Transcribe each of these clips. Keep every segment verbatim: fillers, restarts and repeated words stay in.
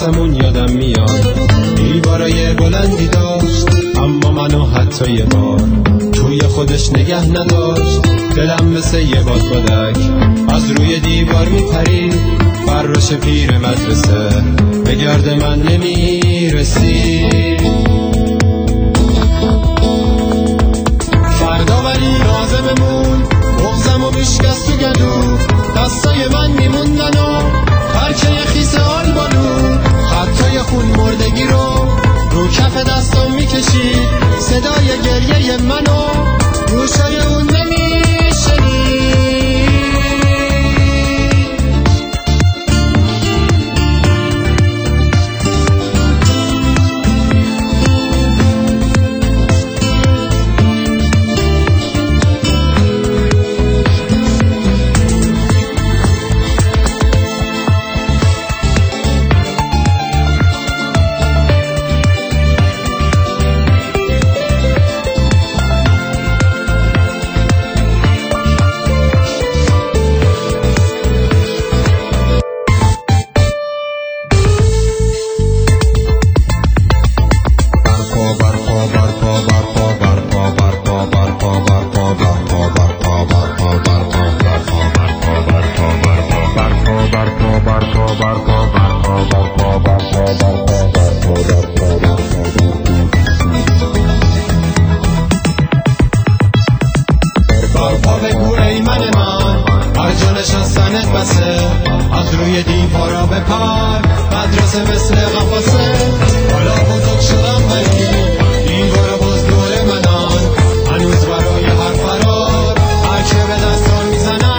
کلاسمون یادم میاد، دیوارای بلندی داشت اما منو حتی یه بار توی خودش نگه نداشت. دلم مثل یه بادبادک از روی دیوار میپرید، فرش پیر مدرسه به گرد من نمیرسید. فردا ولی لازممون بغزم و میشکست تو گلو، دستای من میموندن و پرچه خیس آلبالو، خطای خون مردگی رو رو کف دستم میکشید، صدای گریه منو گوشای اون نمیشنید. برپا بگو ای من من، هر جا نشستنت بسه، از روی دیوارا بپر، مدرسه مثل قفسه. حالا بزرگ شدم ولی دیوارا باز دور منان، هنوز برای هر فرار هرچه به دستان میزنم.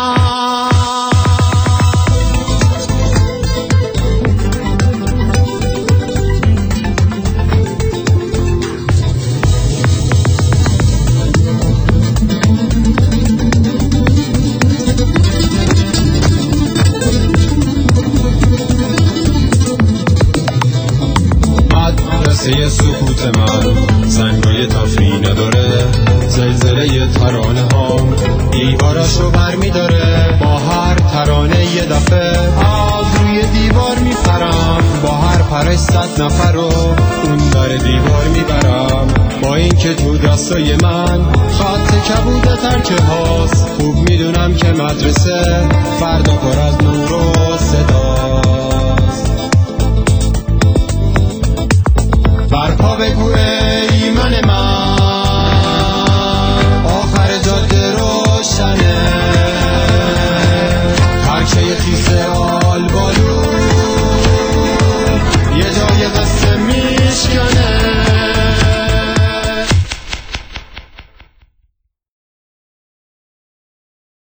مدرسه سکوت من زنگای تافی نداره، زلزله ترانه ها دیواراشو بر میداره. با هر ترانه یه دفعه از روی دیوار میپرم، با هر پرش صد نفر رو اون در دیوار میبرم. با این که تو دستای من خط کبود ترکه هاست، خوب میدونم که مدرسه فردا پر از نور و صدا.